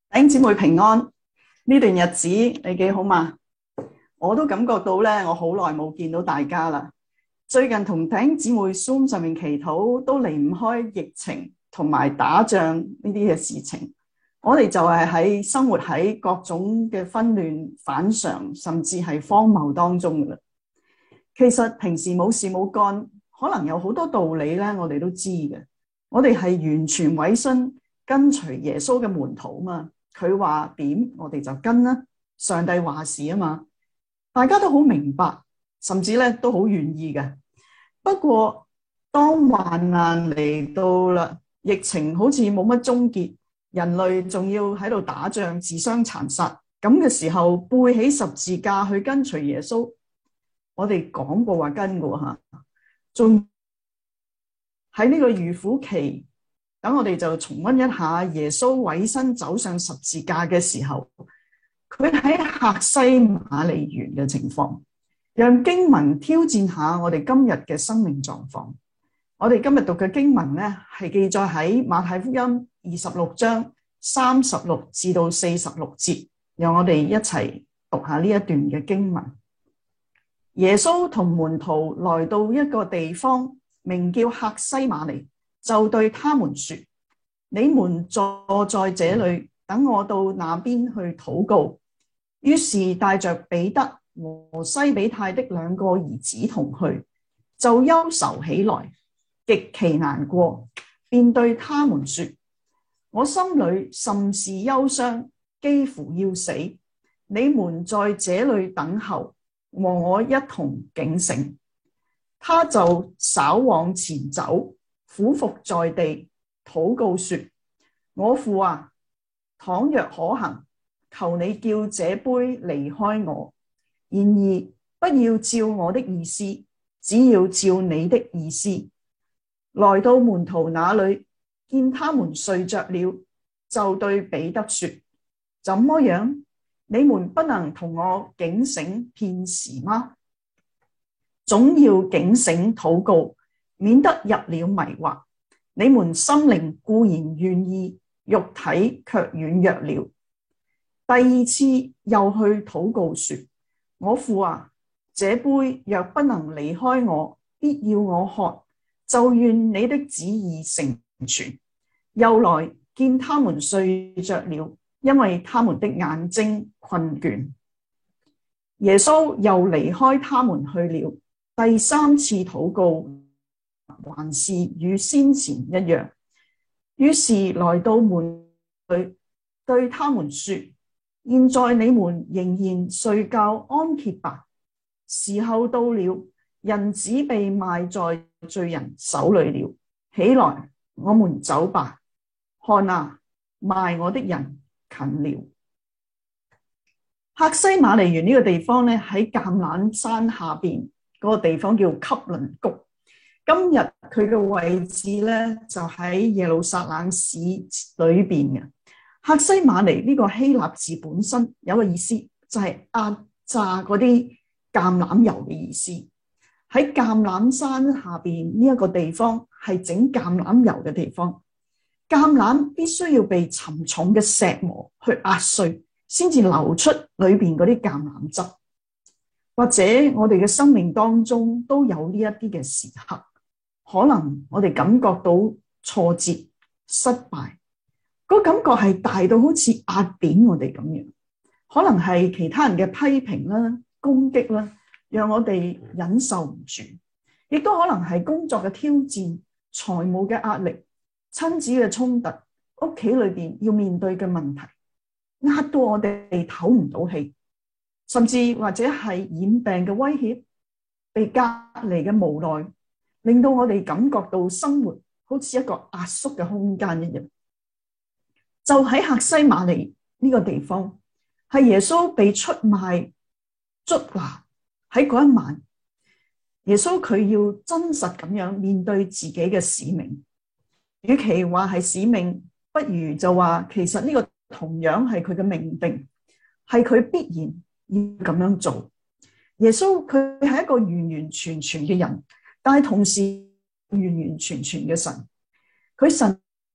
弟兄姊妹平安，呢段日子你幾好嘛？我都感覺到咧，我好耐冇見到大家啦。最近同弟兄姊妹 Zoom 上面祈禱，都離唔開疫情同埋打仗呢啲嘅事情。我哋就係喺生活喺各種嘅紛亂、反常，甚至係荒謬當中噶啦。其實平時冇事冇幹，可能有好多道理咧，我哋都知嘅。我哋係完全委身跟隨耶穌嘅門徒嘛。佢話點，我哋就跟啦。上帝話事啊嘛，大家都好明白，甚至咧都好願意嘅。不過當患難嚟到啦，疫情好似冇乜終結，人類仲要喺度打仗、自相殘殺，咁嘅時候背起十字架去跟隨耶穌，我哋講過話跟過吓，仲喺呢個預苦期。等我哋就重溫一下耶穌委身走上十字架嘅時候，佢喺客西馬尼園嘅情況，讓經文挑戰下我哋今日嘅生命狀況。我哋今日讀嘅經文呢，係記載喺馬太福音26章36至到46節，讓我哋一齊讀下呢一段嘅經文。耶穌同門徒來到一個地方，名叫客西馬尼，就對他們說：你們坐在這裏，等我到那邊去禱告。於是帶着彼得和西比太的兩個兒子同去，就憂愁起來，極其難過，便對他們說：我心裏甚是憂傷，幾乎要死。你們在這裏等候，和我一同警醒。他就稍往前走，俯伏在地，禱告說：我父啊，倘若可行，求你叫這杯離開我，然而不要照我的意思，只要照你的意思。來到門徒那裏，見他們睡着了，就對彼得說：怎麼樣？你們不能同我警醒片時嗎？總要警醒禱告，免得入了迷惑。你們心靈固然願意，肉體卻軟弱了。第二次又去禱告說：我父啊，這杯若不能離開我，必要我喝，就願你的旨意成全。又來見他們睡着了，因為他們的眼睛困倦。耶穌又離開他們去了。第三次禱告還是與先前一樣，於是來到門裏，對他們說：現在你們仍然睡覺安歇吧，時候到了，人子被賣在罪人手裏了。起來，我們走吧。看啊，賣我的人近了。客西馬尼園呢個地方咧，喺橄欖山下邊。嗰個地方叫汲淪谷，今日佢嘅位置咧就喺耶路撒冷市裏邊嘅。客西馬尼呢個希臘字本身有個意思，就係壓榨嗰啲橄欖油嘅意思。喺橄欖山下邊呢一個地方係整橄欖油嘅地方，橄欖必須要被沉重嘅石磨去壓碎，先至流出裏邊嗰啲橄欖汁。或者我哋嘅生命當中都有呢一啲嘅時刻，可能我哋感覺到挫折、失敗，個感覺係大到好似壓扁我哋咁樣。可能係其他人嘅批評啦、攻擊啦，讓我哋忍受唔住；亦都可能係工作嘅挑戰、財務嘅壓力、親子嘅衝突、屋企裏邊要面對嘅問題，壓到我哋唞唔到氣。甚至或者係染病嘅威脅，被隔離嘅無奈，令到我哋感覺到生活好似一個壓縮嘅空間一樣。就喺客西馬尼呢個地方，係耶穌被出賣捉拿喺嗰一晚，耶穌佢要真實咁樣面對自己嘅使命。與其話係使命，不如就話其實呢個同樣係佢嘅命定，係佢必然要咁樣做。耶穌佢係一個完完全全嘅人，但係同時完完全全嘅神。佢神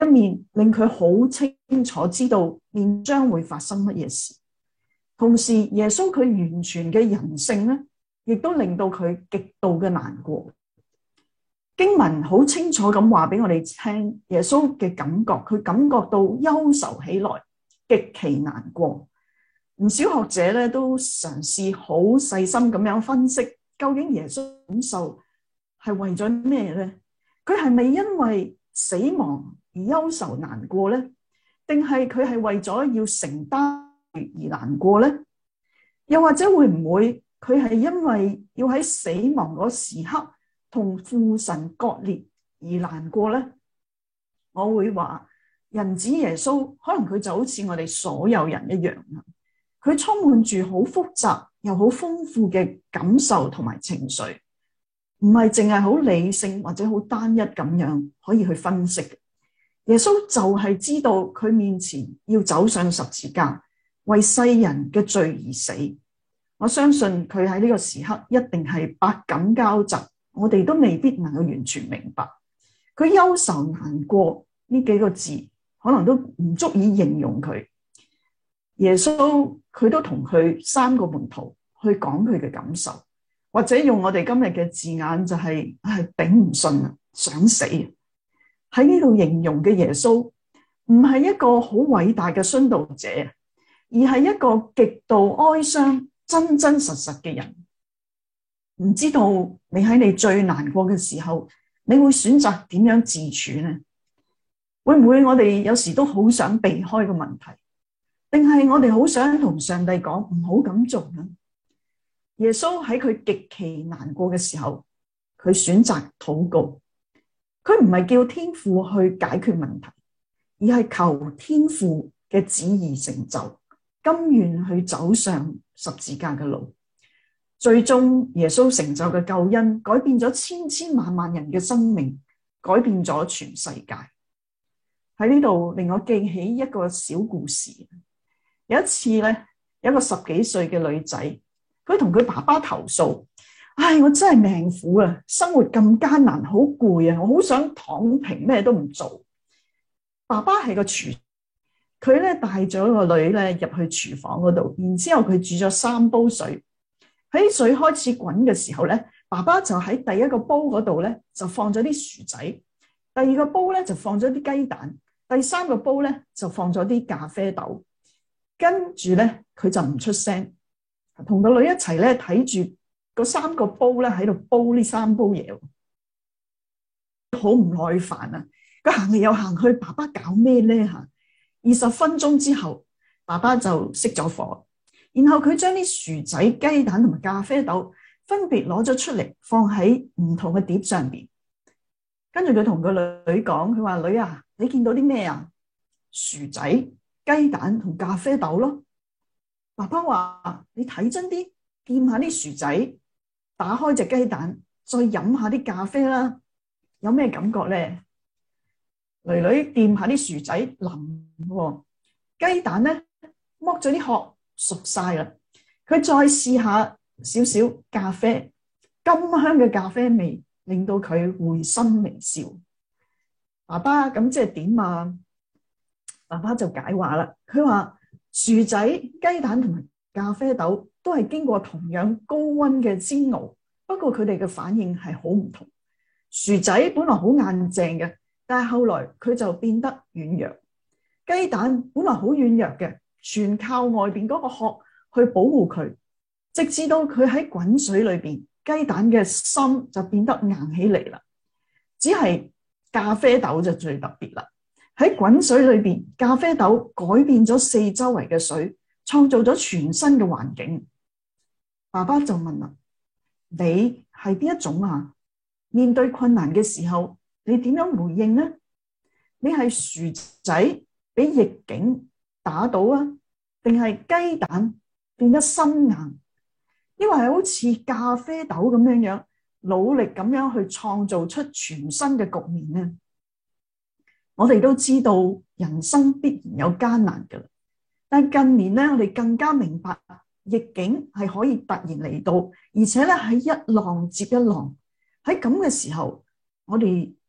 一面令佢好清楚知道面將會發生乜嘢事。同時耶穌佢完全嘅人性咧，亦都令到佢極度嘅難過。經文好清楚咁話俾我哋聽，耶穌嘅感覺，佢感覺到憂愁起來，極其難過。唔少學者咧都嘗試好細心咁樣分析，究竟耶穌感受係為咗咩咧？佢係咪因為死亡而憂愁難過咧？定係佢係為咗要承擔而難過咧？又或者會唔會佢係因為要喺死亡嗰時刻同父神割裂而難過咧？我會話人子耶穌可能佢就好似我哋所有人一樣，佢充滿住好複雜又好豐富嘅感受同埋情緒，唔係淨係好理性或者好單一咁樣可以去分析。耶穌就係知道佢面前要走上十字架，為世人嘅罪而死。我相信佢喺呢個時刻一定係百感交集，我哋都未必能夠完全明白。佢憂愁難過呢幾個字，可能都唔足以形容佢。耶穌佢都同佢三個門徒去講佢嘅感受，或者用我哋今日嘅字眼就係頂唔順啊，想死。喺呢度形容嘅耶穌唔係一個好偉大嘅殉道者，而係一個極度哀傷、真真實實嘅人。唔知道你喺你最難過嘅時候，你會選擇點樣自處呢？會唔會我哋有時都好想避開個問題？定係我哋好想同上帝講唔好咁做呢？耶穌喺佢極其難過嘅時候，佢選擇禱告。佢唔係叫天父去解決問題，而係求天父嘅旨意成就，甘願去走上十字架嘅路。最終耶穌成就嘅救恩，改變咗千千萬萬人嘅生命，改變咗全世界。喺呢度令我記起一個小故事。有一次咧，有一個10幾歲嘅女仔，佢同佢爸爸投訴：我真係命苦啊，生活咁艱難，好攰啊，我好想躺平，咩都唔做。爸爸係個廚，佢咧帶咗個女咧入去廚房嗰度，然之後佢煮咗3煲水。喺水開始滾嘅時候咧，爸爸就喺第一個煲嗰度咧就放咗啲薯仔，第二個煲咧就放咗啲雞蛋，第3個煲咧就放咗啲咖啡豆。跟住咧佢就唔出聲，同個女一齊咧睇住嗰3個煲咧喺度煲呢3煲嘢，好唔耐煩啊！佢行嚟又行去，爸爸搞咩咧吓？20分鐘之後，爸爸就熄咗火，然後佢將啲薯仔、雞蛋同埋咖啡豆分別攞咗出嚟，放喺唔同嘅碟上邊。跟住佢同個女講，佢話：女啊，你見到啲咩啊？薯仔、雞蛋同咖啡豆咯。爸爸話：你睇真啲，掂下啲薯仔，打開隻雞蛋，再飲下啲咖啡啦，有咩感覺咧？女女掂下啲薯仔腍喎，雞蛋咧剝咗啲殼熟晒啦。佢再試下少少咖啡，甘香嘅咖啡味令到佢會心微笑。爸爸，咁即係點啊？爸爸就解話啦，佢話薯仔、雞蛋同埋咖啡豆都係經過同樣高溫嘅煎熬，不過佢哋嘅反應係好唔同。薯仔本來好硬淨嘅，但係後來佢就變得軟弱。雞蛋本來好軟弱嘅，全靠外邊嗰個殼去保護佢，直至到佢喺滾水裏邊，雞蛋嘅心就變得硬起嚟啦。只係咖啡豆就最特別啦。喺滾水裏邊，咖啡豆改變咗四周圍嘅水，創造咗全新嘅環境。爸爸就問啦：你係邊一種啊？面對困難嘅時候，你點樣回應呢？你係薯仔俾逆境打倒啊，定係雞蛋變得心硬？因為係好似咖啡豆咁樣樣，努力咁樣去創造出全新嘅局面呢？我哋都知道人生必然有艱難㗎，但近年咧，我哋更加明白逆境係可以突然嚟到，而且咧係一浪接一浪。喺咁嘅時候，我哋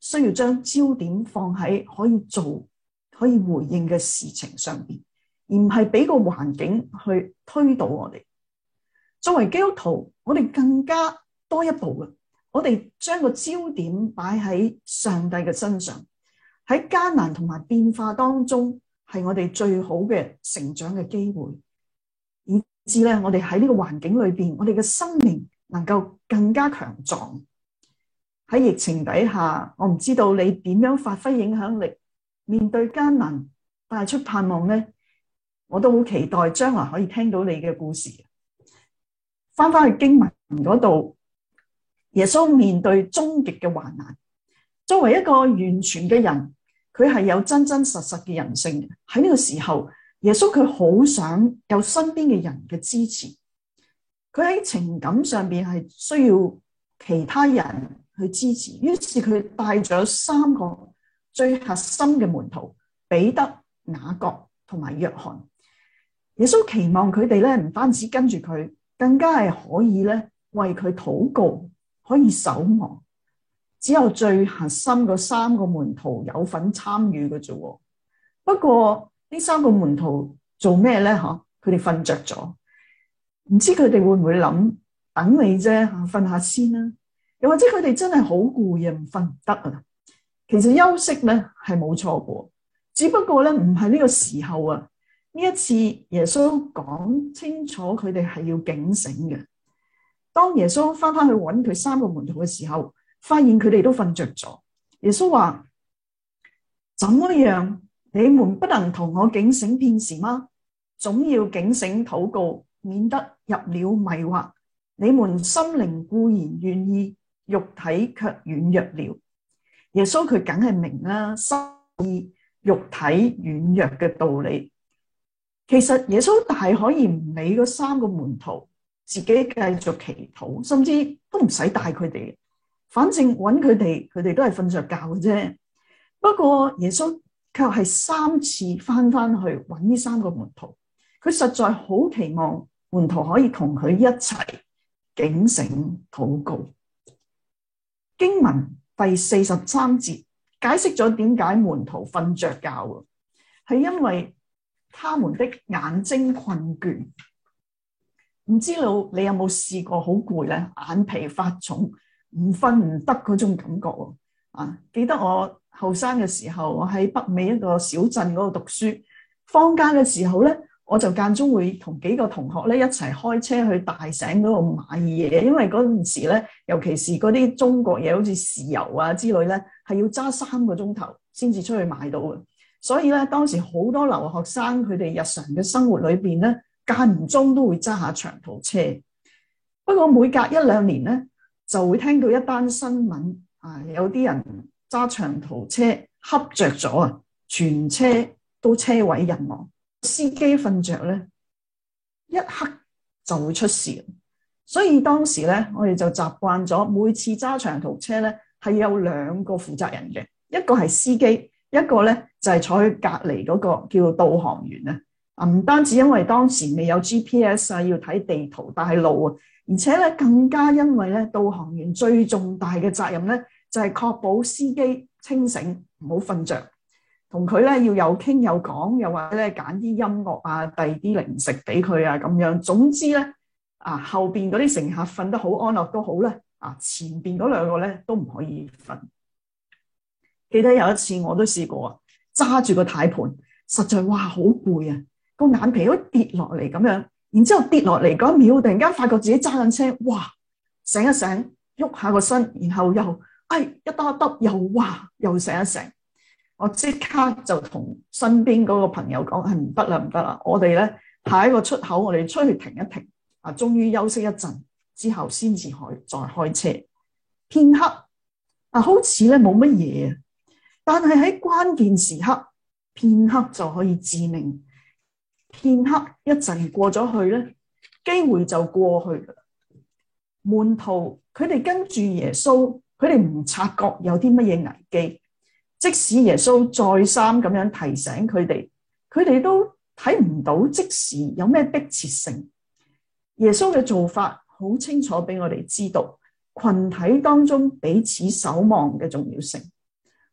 需要將焦點放喺可以做、可以回應嘅事情上邊，而唔係俾個環境去推倒我哋。作為基督徒，我哋更加多一步嘅，我哋將個焦點擺喺上帝嘅身上，喺艱難同埋變化當中，係我哋最好嘅成長嘅機會，以致咧我哋喺呢個環境裏邊，我哋嘅生命能夠更加強壯。喺疫情底下，我唔知道你點樣發揮影響力，面對艱難帶出盼望呢？我都好期待將來可以聽到你嘅故事。翻去經文嗰度，耶穌面對終極嘅患難，作為一個完全嘅人，佢係有真真實實嘅人性嘅。喺呢個時候，耶穌佢好想有身邊嘅人嘅支持，佢喺情感上邊係需要其他人去支持，於是佢帶咗3個最核心嘅門徒，彼得、雅各同埋約翰。耶穌期望佢哋咧唔單止跟住佢，更加係可以咧為佢禱告，可以守望。只有最核心嗰3個門徒有份參與嘅啫。不過呢3個門徒做咩咧？佢哋瞓着咗，唔知佢哋會唔會諗等你啫，瞓下先啦。又或者佢哋真係好攰啊，唔瞓唔得啊。其實休息咧係冇錯過，只不過咧唔係呢個時候啊。呢一次耶穌講清楚佢哋係要警醒嘅。當耶穌翻去揾佢3個門徒嘅時候，發現佢哋都瞓着咗。耶穌話：怎麼樣？你們不能同我警醒片時嗎？總要警醒禱告，免得入了迷惑。你們心靈固然願意，肉體卻軟弱了。耶穌佢梗係明啦，心意肉體軟弱嘅道理。其實耶穌大可以唔理嗰3個門徒，自己繼續祈禱，甚至都唔使帶佢哋，反正揾佢哋，佢哋都係瞓着覺嘅啫。不過耶穌卻係3次翻去揾呢3個門徒，佢實在好期望門徒可以同佢一齊警醒禱告。經文第43節解釋咗點解門徒瞓着覺，係因為他們的眼睛困倦。唔知道你有冇試過好攰咧，眼皮發重，唔瞓唔得嗰種感覺啊！記得我後生嘅時候，我喺北美一個小鎮嗰度讀書，放假嘅時候咧，我就間中會同幾個同學咧一齊開車去大省嗰度買嘢，因為嗰陣時咧，尤其是嗰啲中國嘢，好似豉油啊之類咧，係要揸3個鐘頭先至出去買到嘅。所以咧，當時好多留學生佢哋日常嘅生活裏邊咧，間唔中都會揸下長途車。不過每隔1-2年咧，就會聽到一單新聞啊，有啲人揸長途車恰着咗啊，全車都車毀人亡。司機瞓着咧，一刻就會出事。所以當時咧，我哋就習慣咗每次揸長途車咧，係有2個負責人嘅，一個係司機，一個咧就係坐喺隔離嗰個叫導航員啊。唔單止因為當時未有 GPS 啊，要睇地圖帶路啊，而且咧更加因為咧導航員最重大嘅責任咧，就係確保司機清醒，唔好瞓着。同佢咧要有傾有講，又或者咧揀啲音樂啊，遞啲零食俾佢啊，咁樣。總之咧後邊嗰啲乘客瞓得好安樂都好咧，前邊嗰2個咧都唔可以瞓。記得有一次我都試過啊，揸住個軚盤，實在哇好攰啊，個眼皮都跌落嚟咁樣，然之後跌落嚟嗰1秒，突然間發覺自己揸緊車，哇醒一醒，喐下個身，然後又一耷一耷，又哇又醒一醒。我即刻就同身邊嗰個朋友講，唔得啦，我哋咧下一個出口，我哋出去停一停啊，終於休息一陣之後先至再開車。片刻好似咧冇乜嘢，但係喺關鍵時刻，片刻就可以致命。片刻一陣過咗去咧，機會就過去啦。門徒佢哋跟住耶穌，佢哋唔察覺有啲乜嘢危機。即使耶穌再三咁樣提醒佢哋都睇唔到即時有咩迫切性。耶穌嘅做法好清楚俾我哋知道，群體當中彼此守望嘅重要性。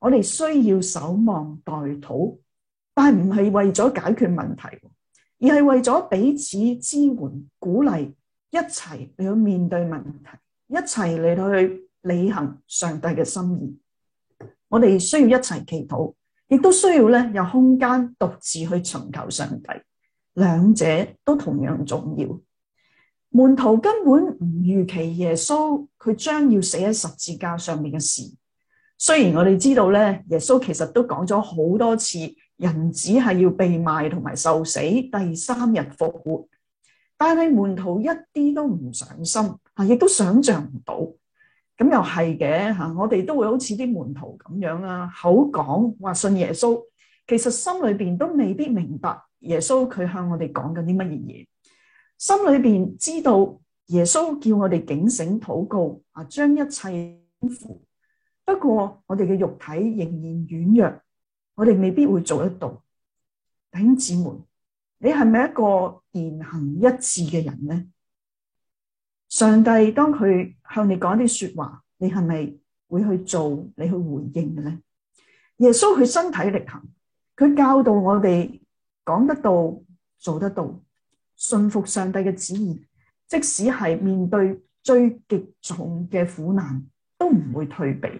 我哋需要守望代禱，但係唔係為咗解決問題，而係為咗彼此支援、鼓勵，一齊嚟去面對問題，一齊嚟到去履行上帝嘅心意。我哋需要一齊祈禱，亦都需要咧有空間獨自去尋求上帝，兩者都同樣重要。門徒根本唔預期耶穌佢將要死喺十字架上面嘅事。雖然我哋知道咧，耶穌其實都講咗好多次，人子係要被賣同埋受死，第3日復活，但係門徒一啲都唔上心，亦都想象唔到。咁又係嘅，我哋都會好似啲門徒咁樣啊，口講話信耶穌，其實心裏邊都未必明白耶穌佢向我哋講緊啲乜嘢。心裏邊知道耶穌叫我哋警醒禱告，將一切付。不過我哋嘅肉體仍然軟弱，我哋未必會做得到。弟兄姊妹，你係咪一個言行一致嘅人呢？上帝當佢向你講啲說話，你係咪會去做，你去回應嘅呢？耶穌佢身體力行，佢教導我哋講得到，做得到，信服上帝嘅旨意，即使係面對最極重嘅苦難，都唔會退避。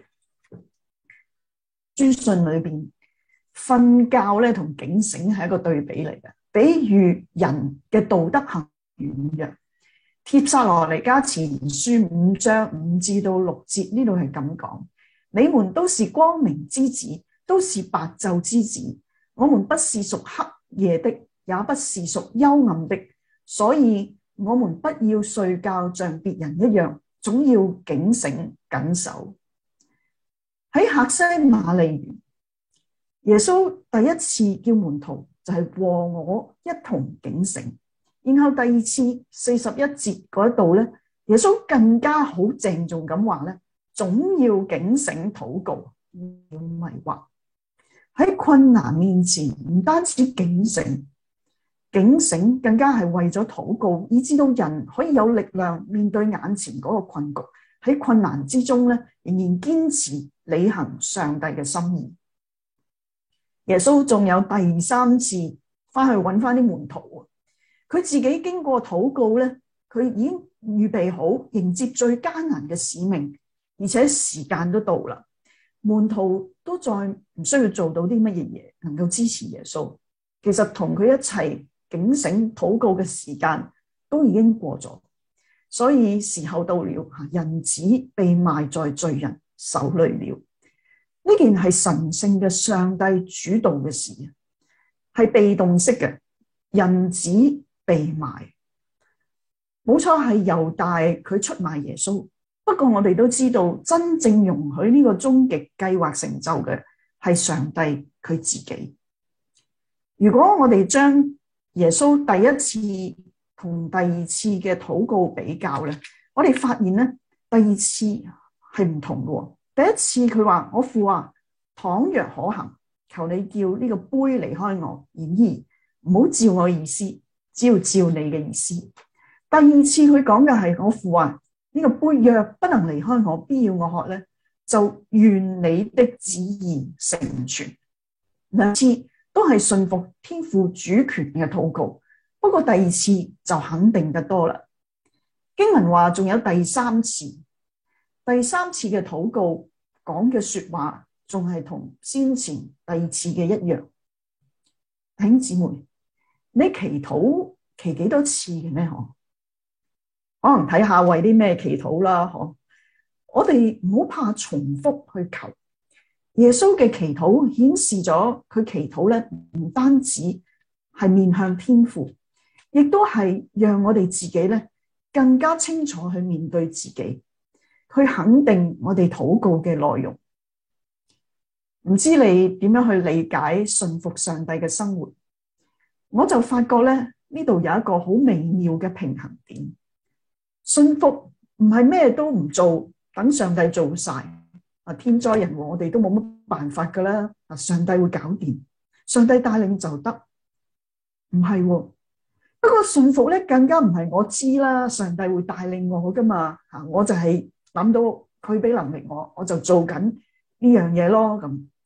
書信裏邊，瞓覺咧同警醒係一個對比嚟嘅，比喻人嘅道德行軟弱。帖撒羅尼迦前書5章5至到6節呢度係咁講：你們都是光明之子，都是白晝之子。我們不是屬黑夜的，也不是屬幽暗的，所以我們不要睡覺像別人一樣，總要警醒謹守。喺客西馬尼園，耶穌第一次叫門徒就係和我一同警醒。然後第二次41節嗰度咧，耶穌更加好鄭重咁話咧，總要警醒禱告，要迷惑。喺困難面前，唔單止警醒更加係為咗禱告，以致到人可以有力量面對眼前嗰個困局。喺困難之中咧，仍然堅持履行上帝嘅心意。耶穌仲有第3次翻去揾翻啲門徒，佢自己經過禱告咧，佢已經預備好迎接最艱難嘅使命，而且時間都到啦。門徒都再唔需要做到啲乜嘢能夠支持耶穌，其實同佢一齊警醒禱告嘅時間都已經過咗，所以時候到了，人子被賣在罪人手裏了。呢件係神聖嘅上帝主導嘅事，係被動式嘅，人子被賣，冇錯，係猶大佢出賣耶穌。不過我哋都知道，真正容許呢個終極計劃成就嘅係上帝佢自己。如果我哋將耶穌第一次同第二次嘅禱告比較咧，我哋發現咧，第二次係唔同嘅。第一次佢話：我父啊，倘若可行，求你叫呢個杯離開我，然而唔好照我意思，只要照你嘅意思。第二次佢講嘅係：我父啊，呢個杯若不能離開我，必要我喝咧，就願你的旨意成全。兩次都係信服天父主權嘅禱告，不過第二次就肯定得多啦。經文話仲有第三次，第三次嘅禱告講嘅說話仲係同先前第二次嘅一樣。弟兄姊妹，你祈禱祈幾多次嘅呢？可能睇下為啲咩祈禱啦。我哋唔好怕重複去求。耶穌嘅祈禱顯示咗佢祈禱咧，唔單止係面向天父，亦都係讓我哋自己咧更加清楚去面對自己，去肯定我哋禱告嘅內容。唔知你點樣去理解信服上帝嘅生活？我就發覺咧，呢度有一個好微妙嘅平衡點。信服唔係咩都唔做，等上帝做晒。天災人禍我哋都冇乜辦法噶啦，上帝會搞掂，上帝帶領就得。唔係，不過信服咧更加唔係我知啦，上帝會帶領我噶嘛。我就係諗到佢俾能力我就做緊呢樣嘢咯。咁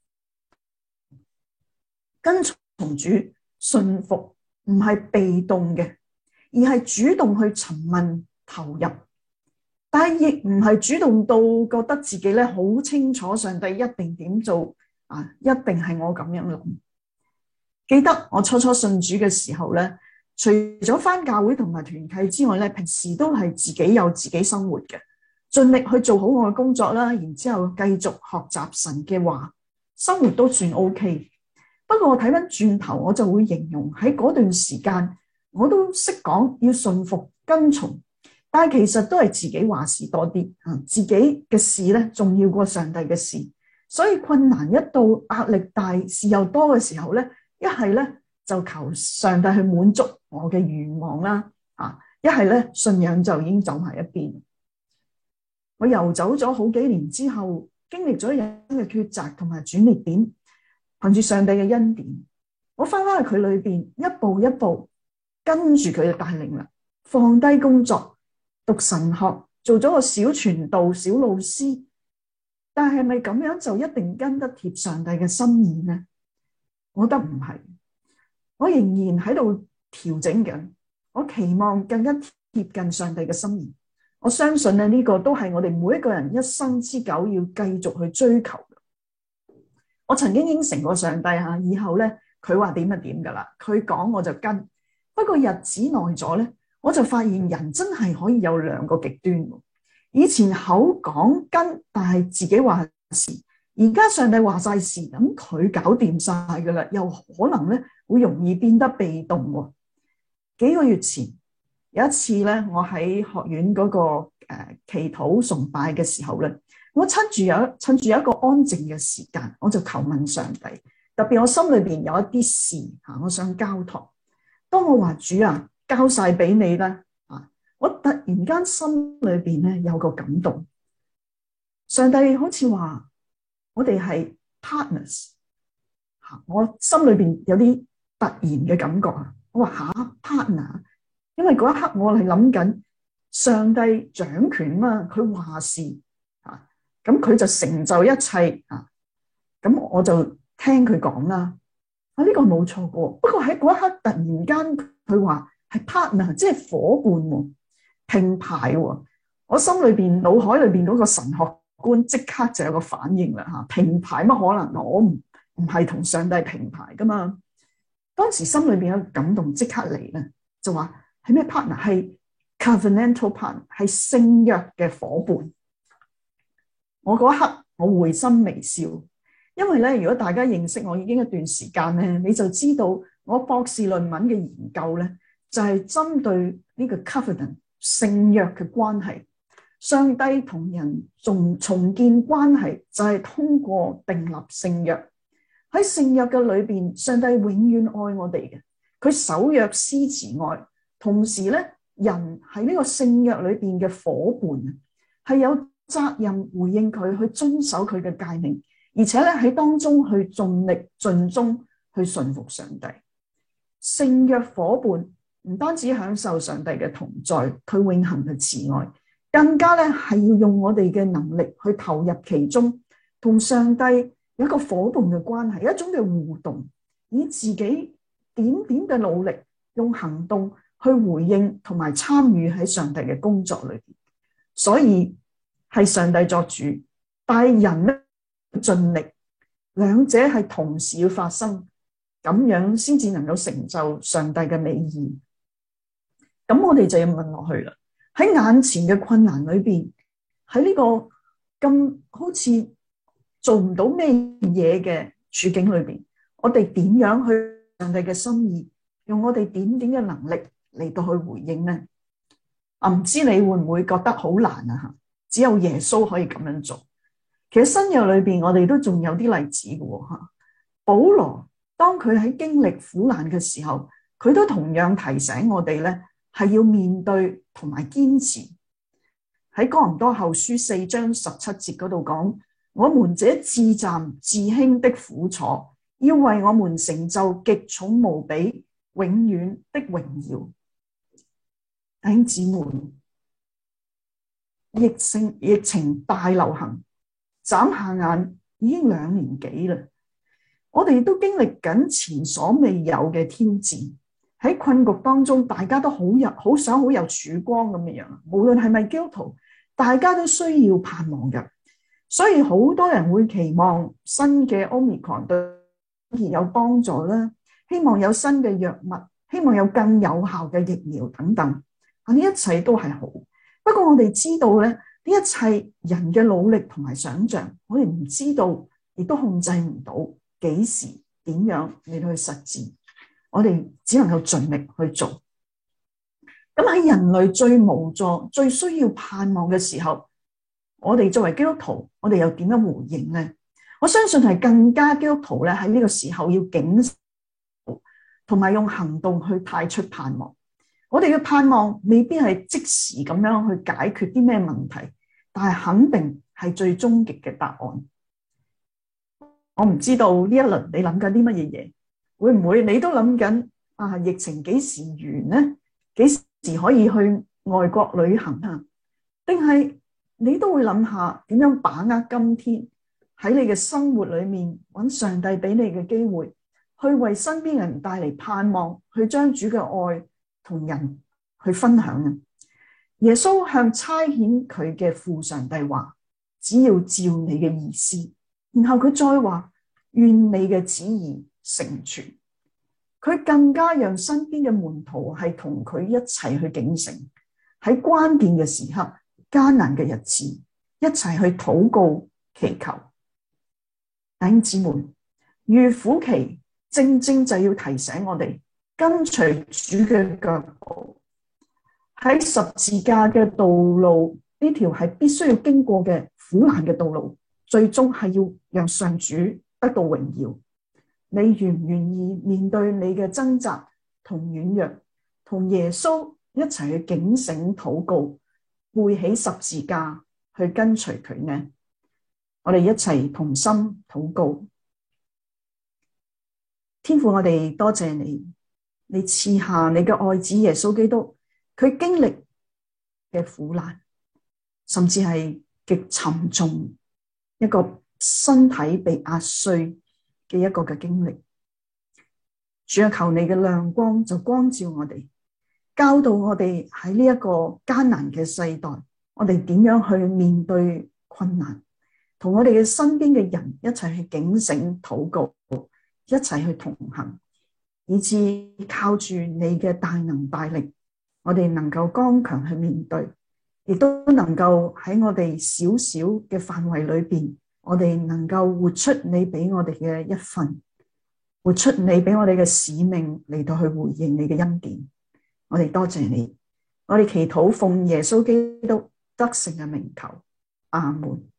跟從主、順服，唔係被動嘅，而係主動去詢問、投入。但係亦唔係主動到覺得自己咧好清楚上帝一定點做啊，一定係我咁樣諗。記得我初信主嘅時候咧，除咗返教會同埋團契之外咧，平時都係自己有自己生活嘅，盡力去做好我嘅工作啦，然之後繼續學習神嘅話，生活都算 OK。不過我睇返轉頭，我就會形容喺嗰段時間，我都識講要順服跟從。但係其實都係自己話事多啲，自己嘅事咧重要過上帝嘅事，所以困難一到、壓力大、事又多嘅時候咧，一係咧就求上帝去滿足我嘅願望啦，一係咧信仰就已經走埋一邊。我遊走咗好幾年之後，經歷咗人生嘅抉擇同埋轉捩點，憑住上帝嘅恩典，我翻返去佢裏邊，一步一步跟住佢嘅帶領啦，放低工作。讀神學，做咗個小傳道、小老師，但係咪咁樣就一定跟得貼上帝嘅心意呢？我覺得唔係，我仍然喺度調整緊，我期望更加貼近上帝嘅心意。我相信呢個都係我哋每一個人一生之久要繼續去追求嘅。我曾經應承過上帝以後咧，佢話點就點噶啦，佢講我就跟。不過日子耐咗咧，我就發現人真係可以有兩個極端。以前口講跟，但係自己話事；而家上帝話晒事，咁佢搞掂晒噶啦，又可能咧會容易變得被動。幾個月前有一次咧，我喺學院嗰個祈禱崇拜嘅時候咧，我趁住有一個安靜嘅時間，我就求問上帝。特別我心裏邊有一啲事我想交託。當我話主啊，交晒俾你啦！我突然間心裏邊咧有個感動，上帝好似話我哋係 partners。我心裏邊有啲突然嘅感覺啊！我話partner，因為嗰一刻我係諗緊上帝掌權啊，佢話事咁佢就成就一切咁我就聽佢講啦。呢個冇錯過，不過喺嗰一刻突然間佢話係 partner， 即係夥伴並排。我心裏邊腦海裏邊嗰個神學官即刻就有個反應啦，並排乜可能？我唔係同上帝並排噶嘛。當時心裏邊有感動即刻嚟咧，就話係咩 partner？ 係 covenantal partner， 係聖約嘅夥伴。我嗰一刻我會心微笑。因為咧，如果大家認識我已經一段時間咧，你就知道我博士論文嘅研究咧，就係針對呢個 covenant 聖約嘅關係。上帝同人重建關係，就係通過訂立聖約。喺聖約嘅裏邊，上帝永遠愛我哋嘅，佢守約施慈愛。同時咧，人喺呢個聖約裏邊嘅夥伴，係有責任回應佢，去遵守佢嘅誡命。而且咧喺當中去盡力盡忠去順服上帝。聖約夥伴唔單止享受上帝嘅同在，佢永恆嘅慈愛，更加咧係要用我哋嘅能力去投入其中，同上帝有一個夥伴嘅關係，一種嘅互動，以自己點點嘅努力，用行動去回應同埋參與喺上帝嘅工作裏邊。所以係上帝作主，但係人咧盡力，兩者係同時要發生，咁樣先至能夠成就上帝嘅美意。咁我哋就要問落去啦，喺眼前嘅困難裏邊，喺呢個咁好似做唔到咩嘢嘅處境裏邊，我哋點樣去上帝嘅心意，用我哋點嘅能力嚟到去回應呢？唔知你會唔會覺得好難啊？只有耶穌可以咁樣做。其實新約裏邊，我哋都仲有啲例子嘅吓。保羅當佢喺經歷苦難嘅時候，佢都同樣提醒我哋咧，係要面對同埋堅持。喺哥林多後書4章17節嗰度講：我們這至暫至輕的苦楚，要為我們成就極重無比、永遠的榮耀。弟兄姊妹，疫情大流行。眨下眼已經2年幾啦， 我哋都經歷緊前所未有嘅挑戰。喺困局當中，大家都好想好有曙光咁嘅樣。無論係咪基督徒，大家都需要盼望嘅。所以好多人會期望新嘅 Omicron 對而有幫助啦，希望有新嘅藥物，希望有更有效嘅疫苗等等。呢一切都係好，不過我哋知道咧，呢一切人嘅努力同埋想象，我哋唔知道，亦都控制唔到幾時點樣嚟到去實踐。我哋只能夠盡力去做。咁喺人類最無助、最需要盼望嘅時候，我哋作為基督徒，我哋又點樣回應呢？我相信係更加基督徒咧，喺呢個時候要警醒，同埋用行動去帶出盼望。我哋嘅盼望未必係即時咁樣去解決啲咩問題，但係肯定係最終極嘅答案。我唔知道呢一輪你諗緊啲乜嘢嘢，會唔會你都諗緊啊？疫情幾時完呢？幾時可以去外國旅行啊？定係你都會諗下點樣把握今天，喺你嘅生活裏面揾上帝俾你嘅機會，去為身邊人帶嚟盼望，去將主嘅愛同人去分享啊！耶穌向差遣佢嘅父上帝話：只要照你嘅意思，然後佢再話願你嘅旨意成全。佢更加讓身邊嘅門徒係同佢一齊去警醒，喺關鍵嘅時刻、艱難嘅日子，一齊去禱告祈求。弟兄姊妹，預苦期正正就要提醒我哋跟隨主嘅腳步，喺十字架嘅道路，呢條係必須要經過嘅苦難嘅道路，最終係要讓上主得到榮耀。你願唔願意面對你嘅掙扎同軟弱，同耶穌一齊去警醒禱告，背起十字架去跟隨佢呢？我哋一齊同心禱告。天父，我哋多謝你，你賜下你嘅愛子耶穌基督，佢經歷嘅苦難，甚至係極沉重，一個身體被壓碎嘅一個嘅經歷。主啊，求你嘅亮光就光照我哋，教導我哋喺呢一個艱難嘅世代，我哋點樣去面對困難，同我哋嘅身邊嘅人一齊去警醒禱告，一齊去同行，以致靠住你嘅大能大力，我哋能夠剛強去面對，亦都能夠喺我哋小小嘅範圍裏邊，我哋能夠活出你俾我哋嘅一份，活出你俾我哋嘅使命嚟到去回應你嘅恩典。我哋多謝你，我哋祈禱奉耶穌基督得勝嘅名求，阿門。